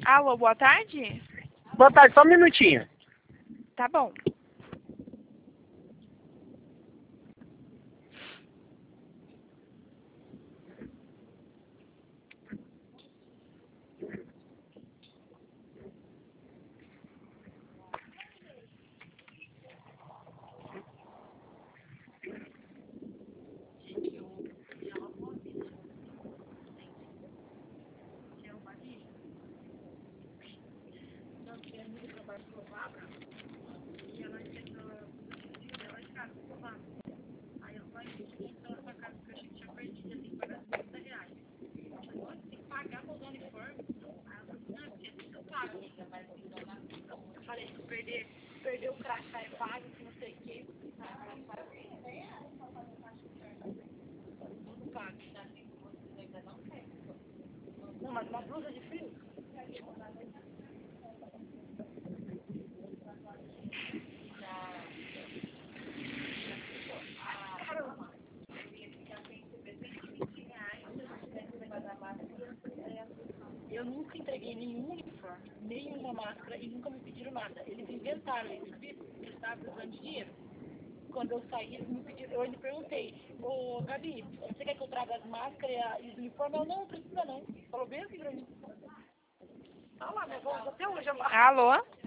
Alô, boa tarde? Boa tarde, só um minutinho. Tá bom. Eu falei que perdeu o crachá é pago, que não sei o quê. Tudo pago. Não, mas uma blusa de frio? Eu nunca entreguei nenhum uniforme, nenhuma máscara e nunca me pediram nada. Eles inventaram isso, viu? Eles estavam precisando de dinheiro. Quando eu saí, eles me pediram, eu ainda perguntei, ô Gabi, você quer que eu traga as máscaras e os uniformes? Eu não precisa não. Falou bem assim pra mim. Tá lá, minha voz até hoje. Alô?